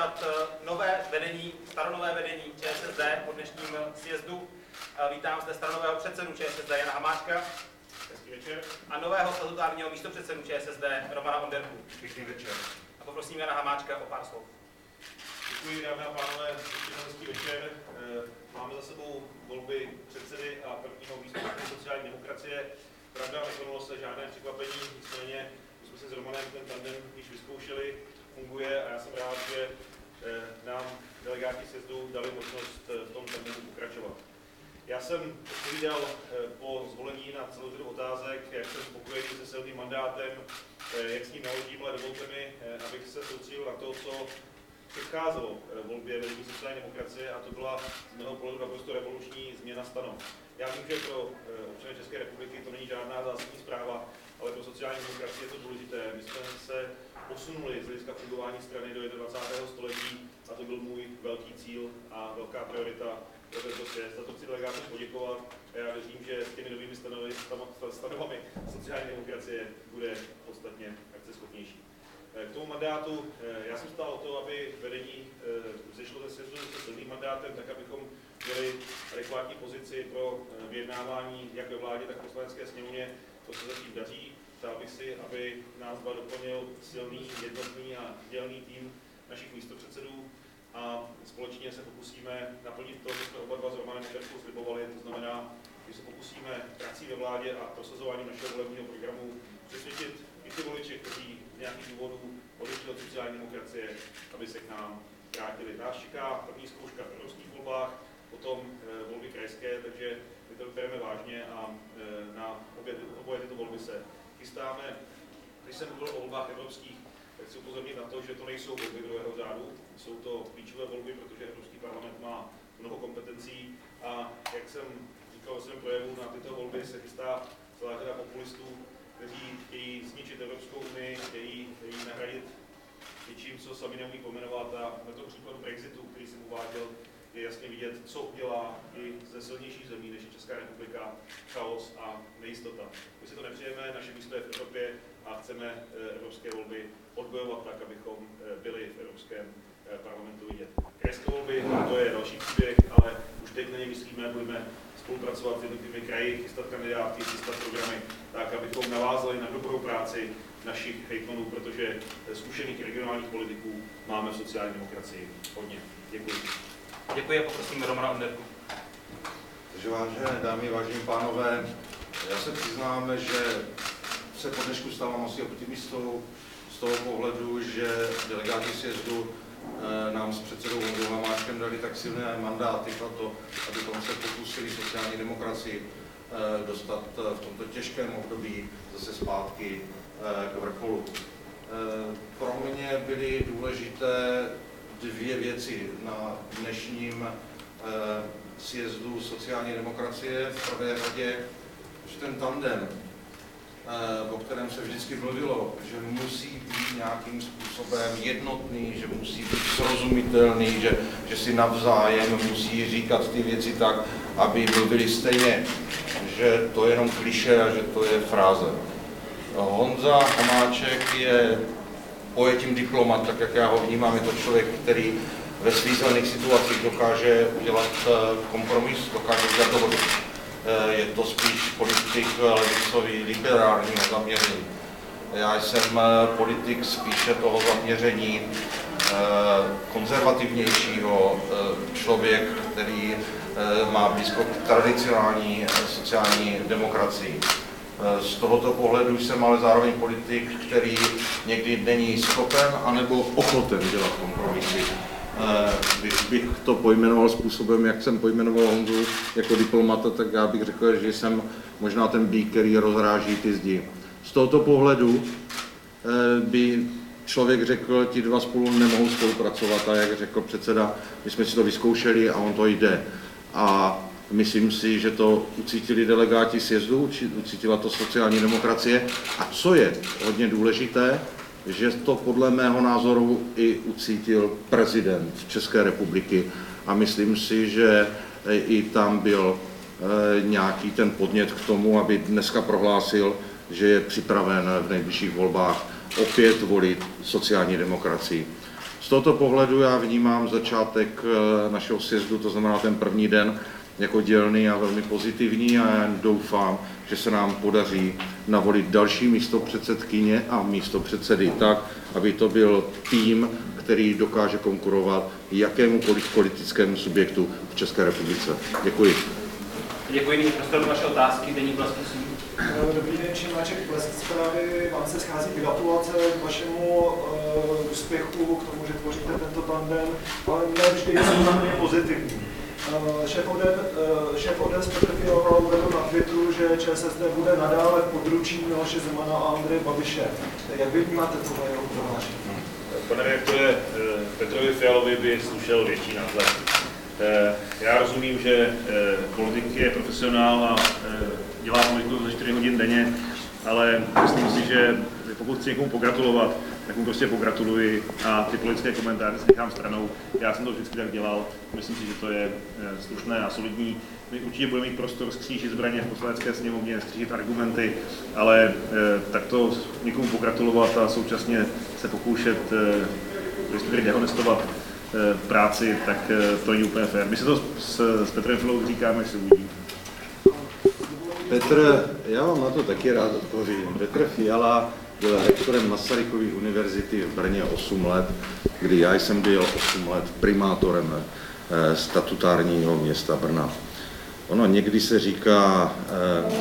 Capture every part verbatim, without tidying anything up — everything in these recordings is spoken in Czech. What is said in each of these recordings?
přivítat nové vedení, staronové vedení ČSSD po dnešním sjezdu. Vítám zde staronového předsedu ČSSD Jana Hamáčka. Hezký večer. A nového statutárního místopředsedu ČSSD Romana Onderku. Pěkný večer. A poprosím Jana Hamáčka o pár slov. Děkuji, dámy a pánové, hezký večer. Máme za sebou volby předsedy a prvního místopředsedy sociální demokracie. Pravda, nekonalo se žádné překvapení, nicméně jsme si s Romanem ten tandem již vyzkoušeli, funguje a já jsem rád, že nám delegáti sjezdu dali možnost v tom tandemu pokračovat. Já jsem odpovídal po zvolení na celou řadu otázek, jak jsem spokojený se silným mandátem, jak s ním naložím, ale dovolte mi, abych se soustředil na to, co předcházelo volbě vedení sociální demokracie, a to byla z mého pohledu naprosto revoluční změna stanov. Já vím, že pro občany České republiky to není žádná zásadní zpráva, ale pro sociální demokracii je to důležité. My jsme se posunuli z hlediska fungování strany do dvacátého prvního století a to byl můj velký cíl a velká priorita pro tento sjezd. Za to chci delegátům poděkovat a já věřím, že s těmi novými stanovy, stanovami sociální demokracie bude podstatně akceschopnější. K tomu mandátu, já jsem stál o to, aby vedení vzešlo ze sjezdu se silným mandátem, tak abychom měli adekvátní pozici pro vyjednávání jak ve vládě, tak v poslanecké sněmovně. To se zatím daří. Přál bych si, aby nás dva doplnil silný, jednotný a dělný tým našich místopředsedů a společně se pokusíme naplnit to, co jsme oba dva s Romanem Onderkou slibovali. To znamená, že se pokusíme prací ve vládě a prosazováním našeho volebního programu přesvědčit i ty voliče, kteří z nějakých důvodů odešli od sociální demokracie, aby se k nám vrátili. Nás čeká první zkouška v evropských volbách, potom e, volby krajské, takže my to bereme vážně a e, na obě, oboje tyto volby se chystáme. Když jsem mluvil o volbách evropských, tak chci upozornit na to, že to nejsou volby druhého řádu, jsou to klíčové volby, protože Evropský parlament má mnoho kompetencí a jak jsem říkal ve svém projevu, na tyto volby se chystá celá řada populistů, kteří chtějí zničit Evropskou unii, chtějí ji nahradit něčím, co sami neumí pomenovat, a na tom příkladu Brexitu, který jsem uváděl, je jasně vidět, co udělá i ze silnějších zemí, než je Česká republika, chaos a nejistota. My si to nepřejeme, naše místo je v Evropě a chceme evropské volby odbojovat tak, abychom byli v Evropském parlamentu vidět. Krajské volby, to je další příběh, ale už teď na ně myslíme, budeme spolupracovat s jednotlivými kraji, chystat kandidáty, chystat programy, tak, abychom navázali na dobrou práci našich hejtmanů, protože zkušených regionálních politiků máme v sociální demokracii hodně. Děkuji. Děkuji a poprosím Romana Onderku. Takže vážené dámy, vážení pánové, já se přiznám, že se po dnešku stávám asi optimistou z toho pohledu, že delegáti sjezdu nám s předsedou Ondřejem Hamáčkem dali tak silné mandáty pro to, abychom se pokusili sociální demokracii dostat v tomto těžkém období zase zpátky k vrcholu. Pro mě byly důležité dvě věci na dnešním sjezdu sociální demokracie. V prvé řadě, že ten tandem, o kterém se vždycky mluvilo, že musí být nějakým způsobem jednotný, že musí být srozumitelný, že, že si navzájem musí říkat ty věci tak, aby mluvili stejně, že to je jenom klišé a že to je fráze. Honza Hamáček je pojetím diplomat, tak jak já ho vnímám, je to člověk, který ve svízelných situacích dokáže udělat kompromis, dokáže udělat dohodu. Je to spíš politik levicový, liberálního zaměření. Já jsem politik spíše toho zaměření konzervativnějšího, člověk, který má blízko k tradicionální sociální demokracii. Z tohoto pohledu jsem ale zároveň politik, který někdy není schopen anebo ochoten dělat kompromisy. Když bych to pojmenoval způsobem, jak jsem pojmenoval Honzu jako diplomata, tak já bych řekl, že jsem možná ten býk, který rozráží ty zdi. Z tohoto pohledu by člověk řekl, ti dva spolu nemohou spolupracovat, a jak řekl předseda, my jsme si to vyzkoušeli a on to jde. A myslím si, že to ucítili delegáti sjezdu, ucítila to sociální demokracie. A co je hodně důležité, že to podle mého názoru i ucítil prezident České republiky. A myslím si, že i tam byl nějaký ten podnět k tomu, aby dneska prohlásil, že je připraven v nejbližších volbách opět volit sociální demokracii. Z tohoto pohledu já vnímám začátek našeho sjezdu, to znamená ten první den, jako dělný a velmi pozitivní a já doufám, že se nám podaří navolit další místopředsedkyně a místopředsedy tak, aby to byl tým, který dokáže konkurovat jakémukoliv politickému subjektu v České republice. Děkuji. Děkuji, nyní prostor pro vaše otázky. Deník Blesk, prosím. Dobrý den, Šimáček, Blesk zprávy. Vám se schází gratulace k vašemu uh, úspěchu, k tomu, že tvoříte tento tandem, ale ne vždy je samozřejmě pozitivní. Uh, šéf O D S Petr Fiala uvedl na Twitteru, že ČSSD bude nadále v područí Miloše Zemana a Andreje Babiše. Jak vy vnímáte tohle jeho prohlášení? Pane redaktore, Petrovi Fialovi by slušel větší náhled. Já rozumím, že politik je profesionál a dělá politiku za čtyři hodin denně, ale myslím si, že pokud chci někomu pogratulovat, tak mu prostě pogratuluji a ty politické komentáře si nechám stranou. Já jsem to vždycky tak dělal, myslím si, že to je slušné a solidní. My určitě budeme mít prostor skřížit zbraně v poslanecké sněmovně, skřížit argumenty, ale takto někomu pogratulovat a současně se pokoušet dehonestovat práci, tak to není úplně fér. My se to s, s Petrem Fialou říkáme, že se uvidí. Petr, já vám na to taky rád odpovím. Petr Fiala byl rektorem Masarykovy univerzity v Brně osm let, kdy já jsem byl osm let primátorem statutárního města Brna. Ono někdy se říká, eh,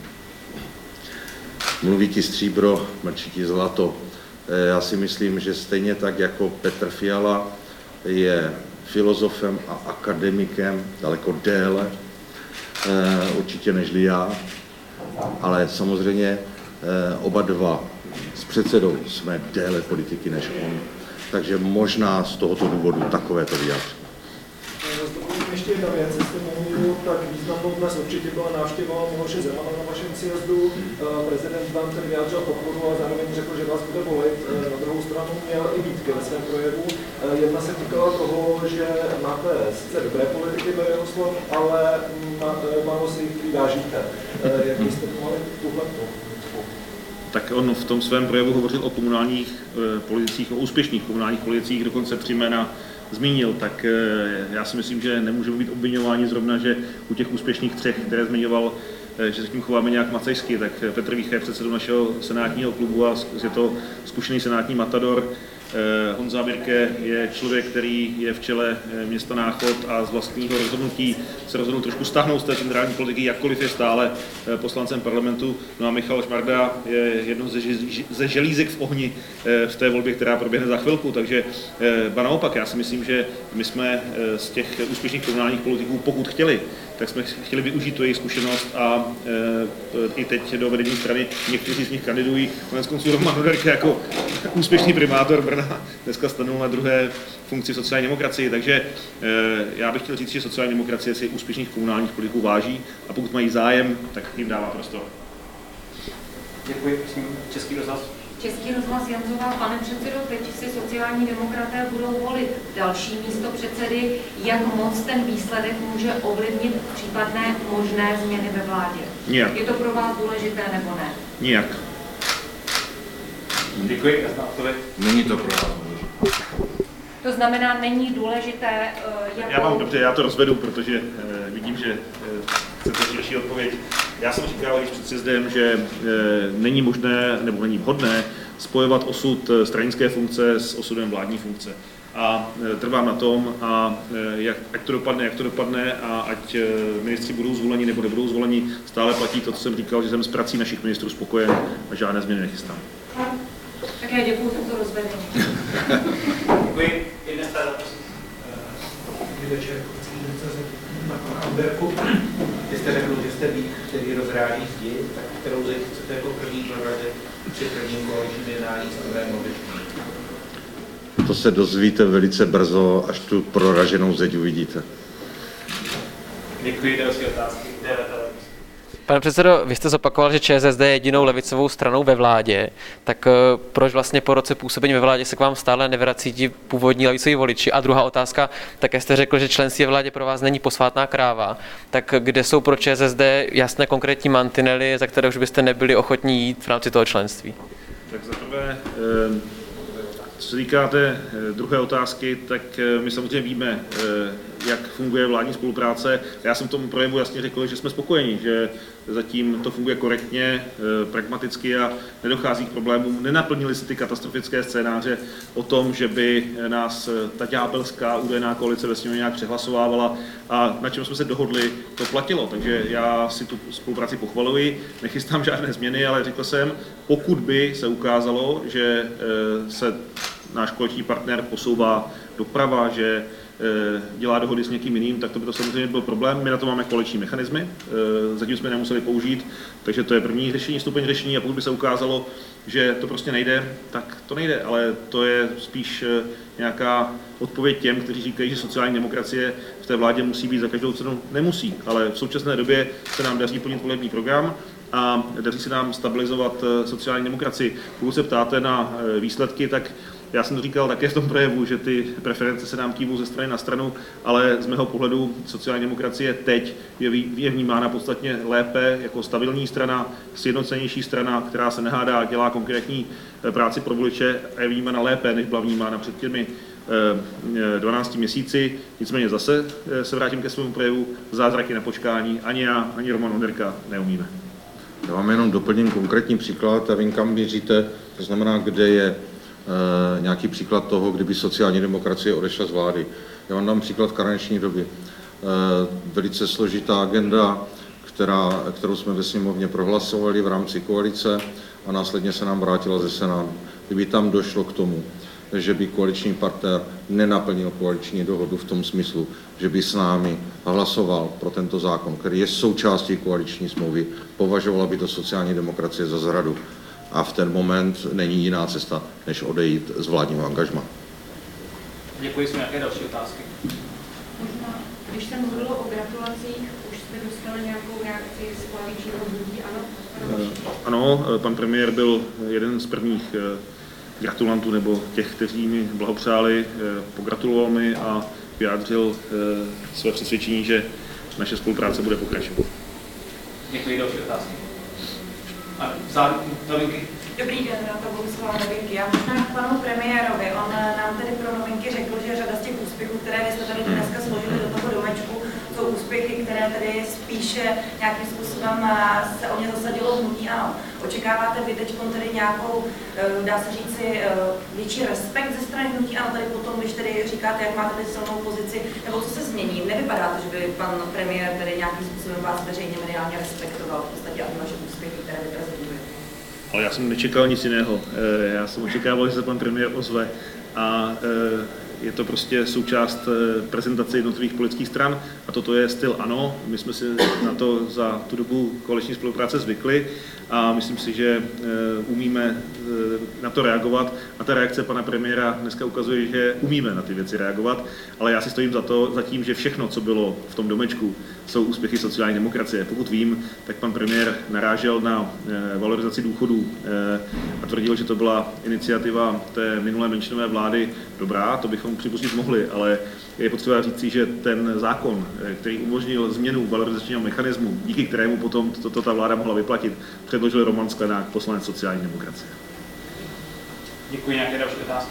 mluví ti stříbro, mlčí ti zlato. Eh, já si myslím, že stejně tak jako Petr Fiala je filozofem a akademikem daleko déle, eh, určitě nežli já, ale samozřejmě eh, oba dva s předsedou jsme déle politiky než on, takže možná z tohoto důvodu takovéto vyjádření. Ještě jedna věc, jestli mohu, tak významnou dnes určitě byla návštěva Miloše Zemana na vašem sjezdu. Prezident vám tedy vyjádřil podporu a zároveň řekl, že vás bude volit. Na druhou stranu měl i výtky ve svém projevu. Jedna se týkala toho, že máte sice dobré politiky do jeho slov, ale málo si jich vážíte. Jak byste mohli tuhle Tak on v tom svém projevu hovořil o komunálních e, politicích, o úspěšných komunálních politicích, dokonce tři jména zmínil, tak e, já si myslím, že nemůžeme být obviňováni zrovna, že u těch úspěšných třech, které zmiňoval, e, že se k tím chováme nějak macejsky, tak Petr Vícha je předsedou našeho senátního klubu a je to zkušený senátní matador. Honza Birke je člověk, který je v čele města Náchod a z vlastního rozhodnutí se rozhodl trošku stáhnout z té centrální politiky, jakkoliv je stále poslancem parlamentu. No a Michal Šmarda je jednou ze, ze želízek v ohni v té volbě, která proběhne za chvilku. Takže ba naopak, já si myslím, že my jsme z těch úspěšných komunálních politiků, pokud chtěli, tak jsme chtěli využít tu jejich zkušenost a e, i teď do vedení strany někteří z nich kandidují. Konec konců Roman Ruderka jako úspěšný primátor Brna dneska stanul na druhé funkci sociální demokracii, takže e, já bych chtěl říct, že sociální demokracie si úspěšných komunálních politiků váží a pokud mají zájem, tak jim dává prostor. Děkuji, prosím, Český rozhlas. Český rozhlas Janzová, pane předsedo, teď si sociální demokraté budou volit další místo předsedy. Jak moc ten výsledek může ovlivnit případné možné změny ve vládě? Nijak. Je to pro vás důležité nebo ne? Nijak. Děkuji, jasná odpověď. Není to pro vás důležité. To znamená, není důležité, jakou... Já mám dobře, já to rozvedu, protože eh, vidím, že eh, chcete širší odpověď. Já jsem říkal již před sjezdem, že eh, není možné nebo není vhodné spojovat osud stranické funkce s osudem vládní funkce. A e, trvám na tom, a e, jak, ať to dopadne, jak to dopadne, a ať e, ministři budou zvoleni nebo nebudou zvoleni, stále platí to, co jsem říkal, že jsem s prací našich ministrů spokojen a žádné změny nechystám. Tak já děkuji za to rozvedení. Děkuji. Jedna stále, prosím. Dobrý večer, na pana Amberku. Vy jste řekl, že jste víc, který rozrádí zdi, tak kterou zeď chcete jako první prorazit při prvním koaličním jednání s novém odlišení? To se dozvíte velice brzo, až tu proraženou zeď uvidíte. Děkuji, další otázky. Pane předsedo, vy jste zopakoval, že ČSSD je jedinou levicovou stranou ve vládě, tak proč vlastně po roce působení ve vládě se k vám stále nevrací ti původní levicoví voliči? A druhá otázka, také jste řekl, že členství ve vládě pro vás není posvátná kráva, tak kde jsou pro ČSSD jasné konkrétní mantinely, za které už byste nebyli ochotní jít v rámci toho členství? Tak za prvé, Co se týká té druhé otázky, tak my samozřejmě víme, jak funguje vládní spolupráce. Já jsem v tom projevu jasně řekl, že jsme spokojeni, že zatím to funguje korektně, pragmaticky a nedochází k problémům. Nenaplnili se ty katastrofické scénáře o tom, že by nás ta ďábelská údajná koalice ve sněmovně nějak přehlasovávala a na čem jsme se dohodli, to platilo. Takže já si tu spolupráci pochvaluji, nechystám žádné změny, ale řekl jsem, pokud by se ukázalo, že se náš koaliční partner posouvá doprava, že dělá dohody s někým jiným, tak to by to samozřejmě byl problém. My na to máme koaliční mechanismy, zatím jsme je nemuseli použít, takže to je první řešení, stupeň řešení a pokud by se ukázalo, že to prostě nejde, tak to nejde, ale to je spíš nějaká odpověď těm, kteří říkají, že sociální demokracie v té vládě musí být za každou cenu. Nemusí, ale v současné době se nám daří plnit volební program a daří se nám stabilizovat sociální demokracii. Pokud se ptáte na výsledky, tak já jsem to říkal také v tom projevu, že ty preference se nám kývou ze strany na stranu, ale z mého pohledu sociální demokracie teď je, je vnímána podstatně lépe jako stabilní strana, sjednocenější strana, která se nehádá, dělá konkrétní práci pro voliče a je vnímána lépe, než byla vnímána před těmi dvanácti měsíci. Nicméně zase se vrátím ke svému projevu, zázraky na počkání ani já, ani Roman Onderka neumíme. Já vám jenom doplním konkrétní příklad a vím, kam míříte, to znamená, kde je E, nějaký příklad toho, kdyby sociální demokracie odešla z vlády. Já vám dám příklad karenční doby. E, velice složitá agenda, která, kterou jsme ve sněmovně prohlasovali v rámci koalice a následně se nám vrátila ze Senátu. Kdyby tam došlo k tomu, že by koaliční partner nenaplnil koaliční dohodu v tom smyslu, že by s námi hlasoval pro tento zákon, který je součástí koaliční smlouvy, považovala by to sociální demokracie za zradu. A v ten moment není jiná cesta, než odejít z vládního angažma. Děkuji, jsou nějaké další otázky. Možná, když jsem mluvil o gratulacích, už jste dostali nějakou reakci z koaličního hnutí, ano? Ano, pan premiér byl jeden z prvních gratulantů, nebo těch, kteří mi blahopřáli, pogratuloval mi a vyjádřil své přesvědčení, že naše spolupráce bude pokračovat. Děkuji, další otázky. Zároveň, novinky. Dobrý den, to Bohuslava Novinky. Já možná k panu premiérovi. On nám tedy pro Novinky řekl, že řada z těch úspěchů, které vy jste tady dneska složili do toho domečku, jsou úspěchy, které tedy spíše nějakým způsobem se o ně zasadilo hnutí. Ano, očekáváte vy teď tedy nějakou, dá se říci, větší respekt ze strany hnutí? Ano, tady potom, když tedy říkáte, jak máte teď silnou pozici, nebo co se změní? Nevypadá to, že by pan premiér tedy nějakým způsobem vás veřejně mediálně respektoval, v podstatě a vaše úspěchy, které vy prezentujete. Ale já jsem nečekal nic jiného. Já jsem očekával, že se pan premiér ozve a je to prostě součást prezentace jednotlivých politických stran a toto je styl ANO. My jsme si na to za tu dobu koaliční spolupráce zvykli a myslím si, že umíme na to reagovat a ta reakce pana premiéra dneska ukazuje, že umíme na ty věci reagovat, ale já si stojím za to, za tím, že všechno, co bylo v tom domečku, jsou úspěchy sociální demokracie. Pokud vím, tak pan premiér narážel na valorizaci důchodů a tvrdil, že to byla iniciativa té minulé menšinové vlády dobrá, to bychom připustit mohli, ale je potřeba říci, že ten zákon, který umožnil změnu valorizačního mechanismu, díky kterému potom toto ta vláda mohla vyplatit, předložil Roman Sklenák, poslanec sociální demokracie. Děkuji, nějaké další otázky?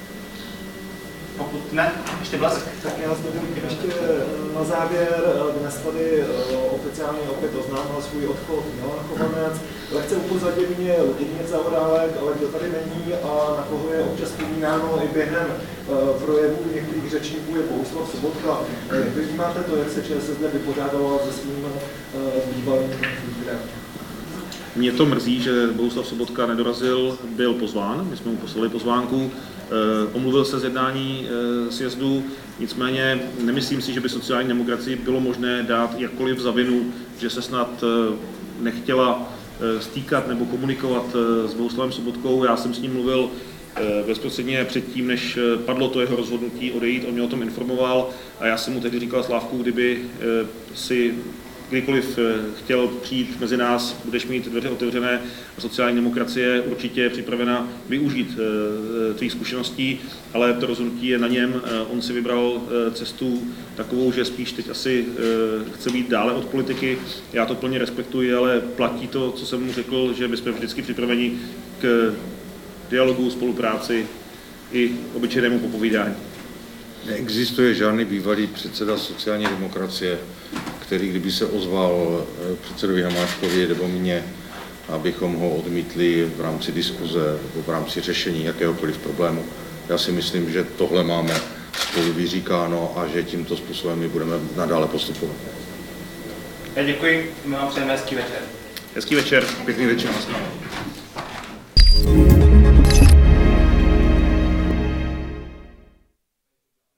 Pokud ne, ještě Blazek. Tak já zde ještě na závěr, dnes tady oficiálně opět oznámil svůj odchod Milan Chovanec. Lehce upozadil mě Vladimír Zaorálek, ale kdo tady není a na koho je občas vzpomínáno i během projevů některých řečníků je Bohuslav Sobotka. Jak vy vnímáte to, jak se ČSSD vypořádala se svým bývalým lídrem? Mě to mrzí, že Bohuslav Sobotka nedorazil, byl pozván, my jsme mu poslali pozvánku, omluvil se z jednání sjezdu, nicméně nemyslím si, že by sociální demokracii bylo možné dát jakkoliv za vinu, že se snad nechtěla stýkat nebo komunikovat s Bohuslavem Sobotkou. Já jsem s ním mluvil bezprostředně předtím, než padlo to jeho rozhodnutí odejít, on mě o tom informoval a já jsem mu tehdy říkal, Slávku, kdyby si kdykoliv chtěl přijít mezi nás, budeš mít dveře otevřené a sociální demokracie určitě je připravena využít tvých zkušeností, ale to rozhodnutí je na něm. On si vybral cestu takovou, že spíš teď asi chce být dále od politiky. Já to plně respektuji, ale platí to, co jsem mu řekl, že my jsme vždycky připraveni k dialogu, spolupráci i obyčejnému popovídání. Neexistuje žádný bývalý předseda sociální demokracie, který kdyby se ozval předsedovi Hamáčkovi nebo mně, abychom ho odmítli v rámci diskuze nebo v rámci řešení jakéhokoliv problému. Já si myslím, že tohle máme spolu vyříkáno a že tímto způsobem my budeme nadále postupovat. Já děkuji, my vám přejeme hezký večer. Hezký večer. Pěkný večer.